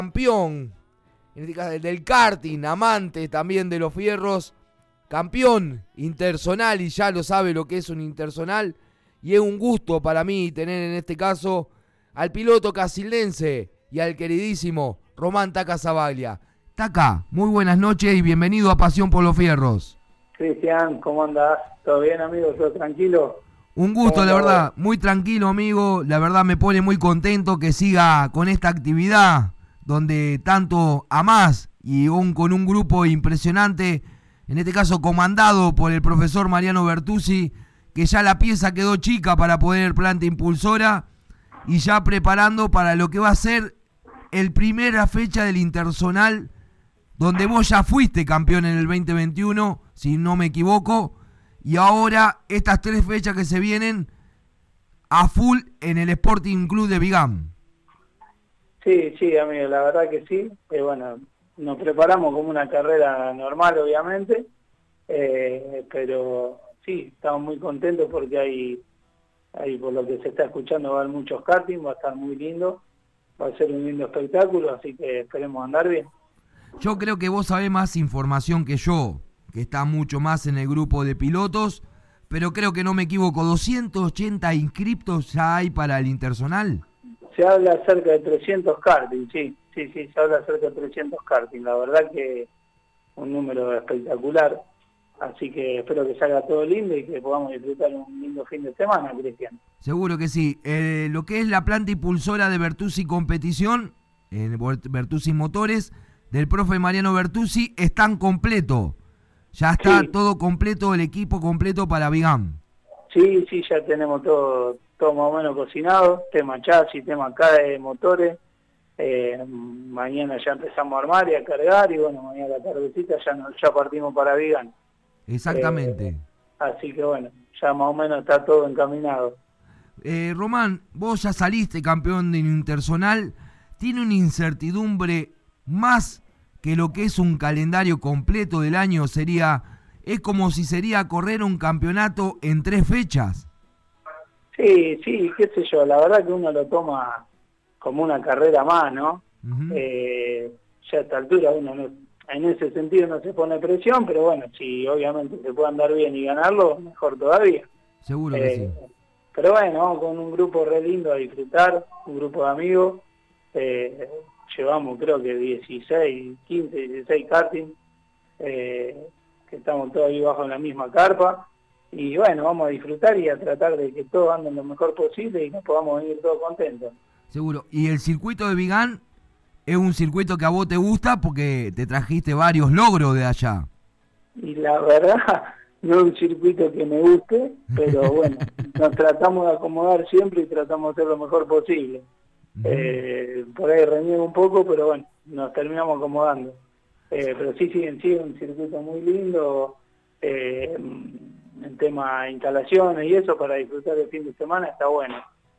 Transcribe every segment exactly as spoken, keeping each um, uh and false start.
campeón, en este caso del karting, amante también de los fierros, campeón interzonal y ya lo sabe lo que es un interzonal, y es un gusto para mí tener en este caso al piloto casildense y al queridísimo Román Taca Zavaglia. Taca, muy buenas noches y bienvenido a Pasión por los Fierros. Cristian, ¿cómo andás? ¿Todo bien, amigo? ¿Todo tranquilo? Un gusto, la verdad, muy tranquilo, amigo. La verdad me pone muy contento que siga con esta actividad donde tanto amás y aún con un grupo impresionante, en este caso comandado por el profesor Mariano Bertuzzi, que ya la pieza quedó chica para poder planta impulsora y ya preparando para lo que va a ser el primera fecha del Interzonal, donde vos ya fuiste campeón en el veinte veintiuno, si no me equivoco, y ahora estas tres fechas que se vienen a full en el Sporting Club de Vigán. Sí, sí, amigo, la verdad que sí. Eh, bueno, nos preparamos como una carrera normal, obviamente, eh, pero sí, estamos muy contentos porque hay, hay, por lo que se está escuchando, va a haber muchos karting, va a estar muy lindo, va a ser un lindo espectáculo, así que esperemos andar bien. Yo creo que vos sabés más información que yo, que está mucho más en el grupo de pilotos, pero creo que no me equivoco, doscientos ochenta inscriptos ya hay para el Interzonal. Se habla cerca de trescientos karting, sí, sí, sí, se habla cerca de trescientos karting, la verdad que un número espectacular, así que espero que salga todo lindo y que podamos disfrutar un lindo fin de semana, Cristian. Seguro que sí. Eh, lo que es la planta impulsora de Bertuzzi Competición, en Bertuzzi Motores, del profe Mariano Bertuzzi, están completo. Ya está sí. Todo completo, el equipo completo para Vigán. Sí, sí, ya tenemos todo, todo más o menos cocinado, tema chasis, tema K de motores. Eh, mañana ya empezamos a armar y a cargar y bueno, mañana a la tardecita ya, nos, ya partimos para Vigán. Exactamente. Eh, así que bueno, ya más o menos está todo encaminado. Eh, Román, vos ya saliste campeón de Interzonal, tiene una incertidumbre más que lo que es un calendario completo del año, sería, es como si sería correr un campeonato en tres fechas. Sí, sí, qué sé yo, la verdad que uno lo toma como una carrera más, ¿no? Uh-huh. Eh, ya a esta altura uno no, en ese sentido no se pone presión, pero bueno, si obviamente se puede andar bien y ganarlo, mejor todavía. Seguro que eh, sí. Pero bueno, vamos con un grupo re lindo a disfrutar, un grupo de amigos, eh, llevamos creo que dieciséis, quince, dieciséis karting, eh, que estamos todos ahí bajo la misma carpa, y bueno, vamos a disfrutar y a tratar de que todos anden lo mejor posible y nos podamos venir todos contentos. Seguro. ¿Y el circuito de Vigán es un circuito que a vos te gusta porque te trajiste varios logros de allá? Y la verdad, no es un circuito que me guste, pero bueno, nos tratamos de acomodar siempre y tratamos de hacer lo mejor posible. Uh-huh. Eh, por ahí reniego un poco, pero bueno, nos terminamos acomodando. Eh, pero sí, sí, en sí es un circuito muy lindo, eh, en tema de instalaciones y eso, para disfrutar el fin de semana está bueno.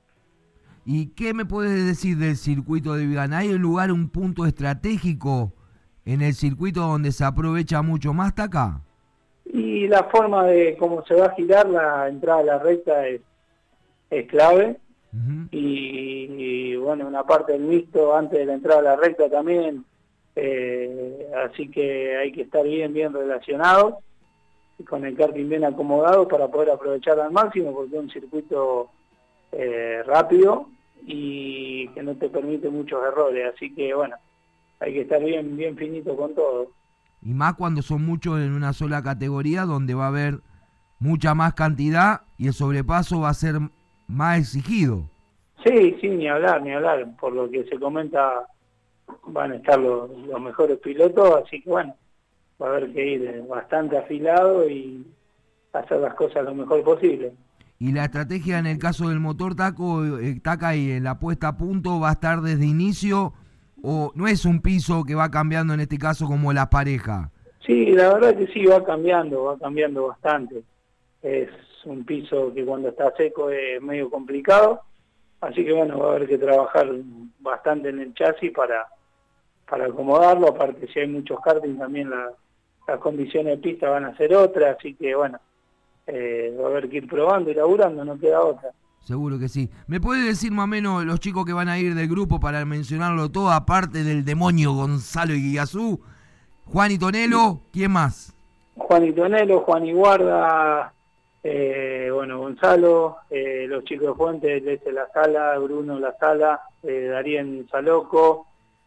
¿Y qué me puedes decir del circuito de Vigán? ¿Hay un lugar, un punto estratégico en el circuito donde se aprovecha mucho más Taca? Y la forma de cómo se va a girar la entrada a la recta es, es clave. Uh-huh. y, y bueno, una parte del mixto antes de la entrada a la recta también, eh, así que hay que estar bien, bien relacionados y con el karting bien acomodado para poder aprovechar al máximo, porque es un circuito eh, rápido y que no te permite muchos errores, así que bueno, hay que estar bien, bien finito con todo. Y más cuando son muchos en una sola categoría, donde va a haber mucha más cantidad y el sobrepaso va a ser más exigido. Sí, sí, ni hablar, ni hablar. Por lo que se comenta, van a estar los, los mejores pilotos, así que bueno, va a haber que ir bastante afilado y hacer las cosas lo mejor posible. Y la estrategia en el caso del motor Taco, eh, Taca, y en la puesta a punto va a estar desde inicio, o no es un piso que va cambiando en este caso como la pareja. Sí, la verdad que sí, va cambiando, va cambiando bastante. Es un piso que cuando está seco es medio complicado, así que bueno, va a haber que trabajar bastante en el chasis para, para acomodarlo, aparte si hay muchos karting también la, las condiciones de pista van a ser otras, así que bueno, eh, va a haber que ir probando y laburando, no queda otra. Seguro que sí. ¿Me puede decir más o menos los chicos que van a ir del grupo para mencionarlo todo, aparte del demonio Gonzalo Iguazú? Juan y Tonelo, ¿quién más? Juan y Tonelo, Juan y Guarda, eh, bueno, Gonzalo, eh, los chicos de Fuentes, Lece La Sala, Bruno La Sala, eh, Darien Saloco,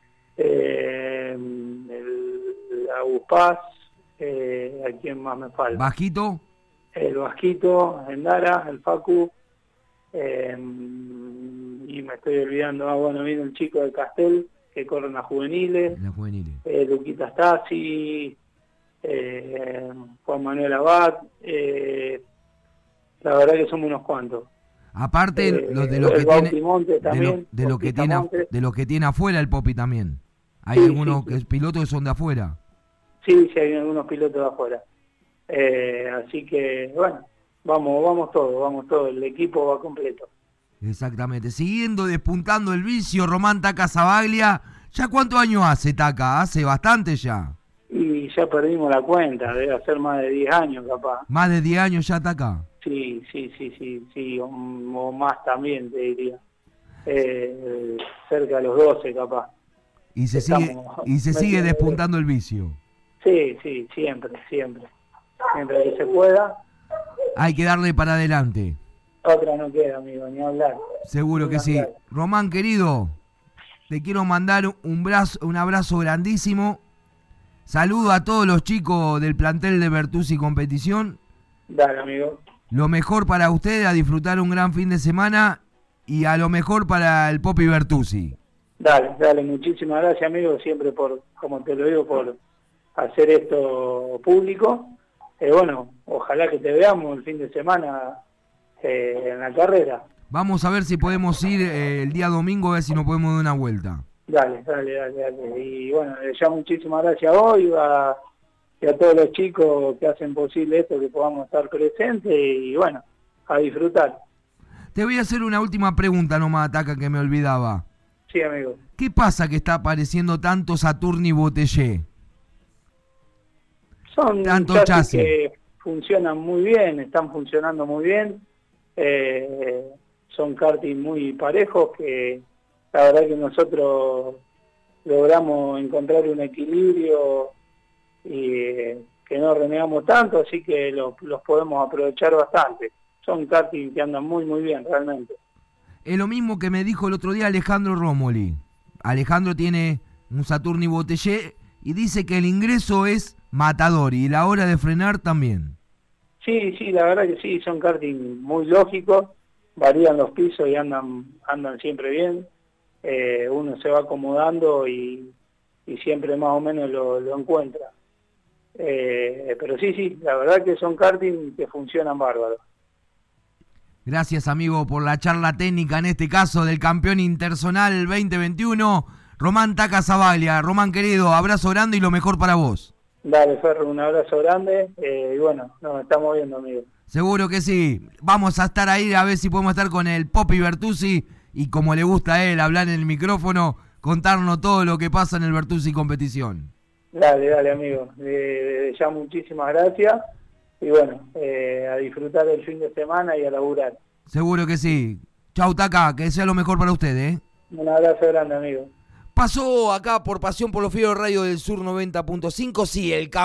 eh, el Agus Paz, eh, ¿a quién más me falta? ¿Bajito? El Vasquito, Endara, el Facu, eh, y me estoy olvidando, ah, bueno, viene el chico de Castel, que corren las juveniles, Las juveniles. Eh, Luquita Stasi, eh, Juan Manuel Abad, eh, la verdad que somos unos cuantos. Aparte Eh, los de los el que tiene Bautimonte de, también, lo, de lo que tiene Monte. de los que tiene afuera el Popi también. Hay Sí, algunos sí, que sí. pilotos que son de afuera. Sí, sí, hay algunos pilotos de afuera. Eh, así que, bueno, vamos, vamos todos, vamos todos, el equipo va completo. Exactamente. Siguiendo despuntando el vicio, Román Taca Zavaglia. ¿Ya cuántos años hace Taca? Hace bastante ya. Y ya perdimos la cuenta, debe hacer más de diez años capaz. Más de diez años ya Taca. Sí, sí, sí, sí, sí, o, o más también te diría. Eh, cerca de los doce capaz. Y se Estamos sigue y se sigue metiendo- despuntando el vicio. Sí, sí, siempre, siempre. Siempre que se pueda, Hay que darle para adelante. otra no queda, amigo, ni hablar. Seguro Ni que sí. hablar. Román, querido, te quiero mandar un, brazo, un abrazo grandísimo. Saludo a todos los chicos del plantel de Bertuzzi Competición. Dale, amigo. Lo mejor para ustedes, a disfrutar un gran fin de semana y a lo mejor para el Popi Bertuzzi. Dale, dale, muchísimas gracias, amigo, siempre por, como te lo digo, por hacer esto público. Eh, bueno, ojalá que te veamos el fin de semana eh, en la carrera. Vamos a ver si podemos ir eh, el día domingo, a ver si nos podemos dar una vuelta. Dale, dale, dale, dale. Y bueno, eh, ya muchísimas gracias a vos y a, y a todos los chicos que hacen posible esto, que podamos estar presentes y bueno, a disfrutar. Te voy a hacer una última pregunta nomás, Taca, que me olvidaba. Sí, amigo. ¿Qué pasa que está apareciendo tanto Saturni Botellé? Son Tanto chasis chasis. que funcionan muy bien, están funcionando muy bien. Eh, son karting muy parejos que la verdad que nosotros logramos encontrar un equilibrio y eh, que no renegamos tanto, así que los, los podemos aprovechar bastante. Son karting que andan muy muy bien realmente. Es lo mismo que me dijo el otro día Alejandro Romoli. Alejandro tiene un Saturni Botellé y dice que el ingreso es matador y la hora de frenar también. Sí, sí, la verdad que sí, son karting muy lógicos, varían los pisos y andan andan siempre bien. Eh, uno se va acomodando y, y siempre más o menos lo, lo encuentra. Eh, pero sí, sí, la verdad que son karting que funcionan bárbaros. Gracias, amigo, por la charla técnica, en este caso del campeón interzonal veinte veintiuno, Román Taca Zavaglia. Román, querido, abrazo grande y lo mejor para vos. Dale, Ferro, un abrazo grande eh, y bueno, nos estamos viendo, amigo. Seguro que sí. Vamos a estar ahí a ver si podemos estar con el Popi Bertuzzi y como le gusta a él hablar en el micrófono, contarnos todo lo que pasa en el Bertuzzi Competición. Dale, dale, amigo. Eh, ya muchísimas gracias y bueno, eh, a disfrutar del fin de semana y a laburar. Seguro que sí. Chau, Taca, que sea lo mejor para ustedes, ¿eh? Un abrazo grande, amigo. Pasó acá por Pasión por los Fieros Radio del Sur noventa punto cinco, sí, el